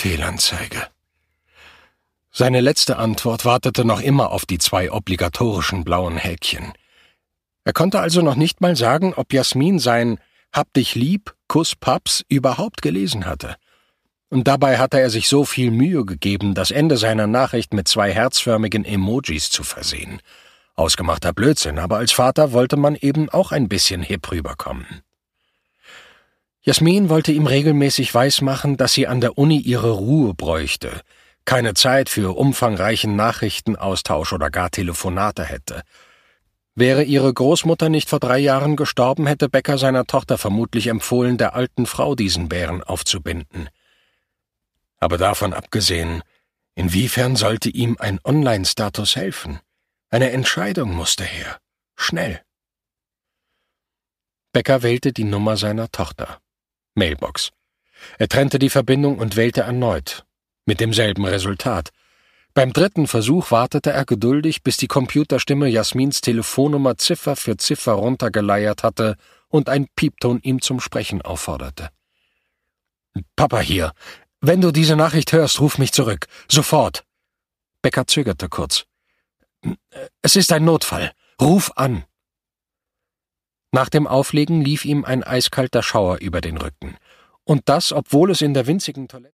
Fehlanzeige. Seine letzte Antwort wartete noch immer auf die 2 obligatorischen blauen Häkchen. Er konnte also noch nicht mal sagen, ob Jasmin sein »Hab dich lieb, Kuss Paps« überhaupt gelesen hatte. Und dabei hatte er sich so viel Mühe gegeben, das Ende seiner Nachricht mit 2 herzförmigen Emojis zu versehen. Ausgemachter Blödsinn, aber als Vater wollte man eben auch ein bisschen hip rüberkommen. Jasmin wollte ihm regelmäßig weismachen, dass sie an der Uni ihre Ruhe bräuchte, keine Zeit für umfangreichen Nachrichtenaustausch oder gar Telefonate hätte. Wäre ihre Großmutter nicht vor 3 Jahren gestorben, hätte Becker seiner Tochter vermutlich empfohlen, der alten Frau diesen Bären aufzubinden. Aber davon abgesehen, inwiefern sollte ihm ein Online-Status helfen? Eine Entscheidung musste her. Schnell. Becker wählte die Nummer seiner Tochter. Mailbox. Er trennte die Verbindung und wählte erneut. Mit demselben Resultat. Beim 3. Versuch wartete er geduldig, bis die Computerstimme Jasmins Telefonnummer Ziffer für Ziffer runtergeleiert hatte und ein Piepton ihm zum Sprechen aufforderte. »Papa hier. Wenn du diese Nachricht hörst, ruf mich zurück. Sofort.« Becker zögerte kurz. »Es ist ein Notfall. Ruf an.« Nach dem Auflegen lief ihm ein eiskalter Schauer über den Rücken. Und das, obwohl es in der winzigen Toilette